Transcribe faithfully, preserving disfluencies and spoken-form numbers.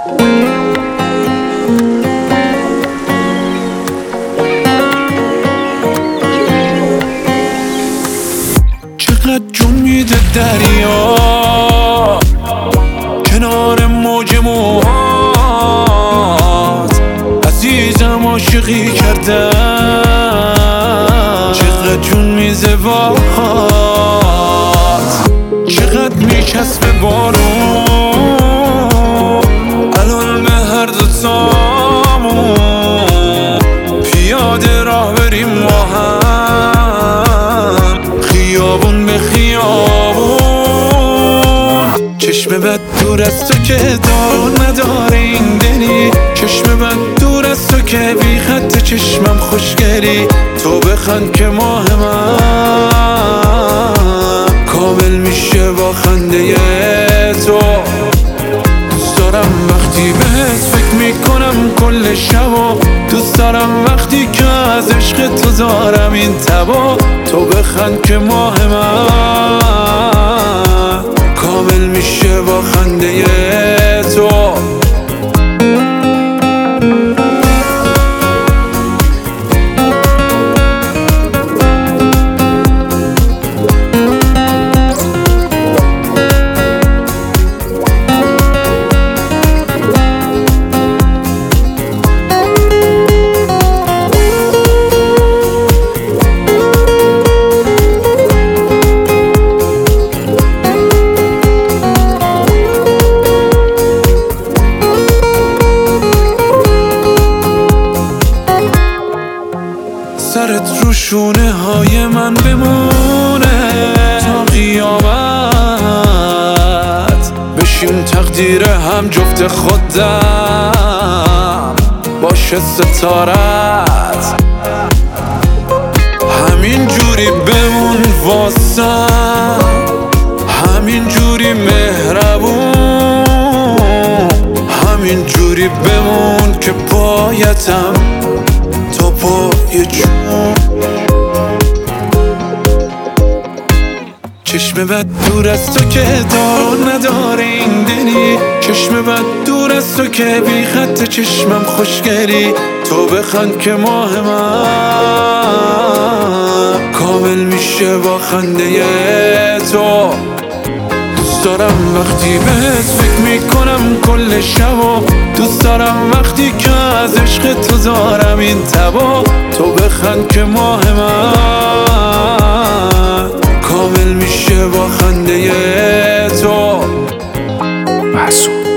چقدر جون میده دریا کنار موج موهات، عزیزم عاشقی کردم. چقدر جون میزه باهات، چقدر میچسبه بارون الان به هر دو تامون. پیاده راه بریم ما هم، خیابون به خیابون. چشم بد دور از تو که دار نداره این دلی، چشم بد دور از تو که بی خط چشمم خوشگلی. تو بخند که ماه من کامل میشه با خنده تو. دوست دارم وقتی بهت فکر میکنم کل شبا، دوست دارم وقتی که از عشق تو دارم این تبا. تو بخند که ماه من کامل میشه با خنده تو. سرت رو شونه های من بمونه تا قیامت، بشیم تقدیر هم جفت خودم باشه ستارت. همین جوری بمون واسم، همین جوری مهربون، همین جوری بمون که پایتم تا پای جون. چشم بد دور از تو که دار نداره این دلی، چشم بد دور از تو که بی خط چشمم خوشگلی. تو بخند که ماه من کامل میشه با خنده تو. دوست دارم وقتی بهت فکر میکنم کل شبا، دوست دارم وقتی که از عشق تو دارم این تبا. تو بخند که ماه من کامل میشه با خنده تو. محسوب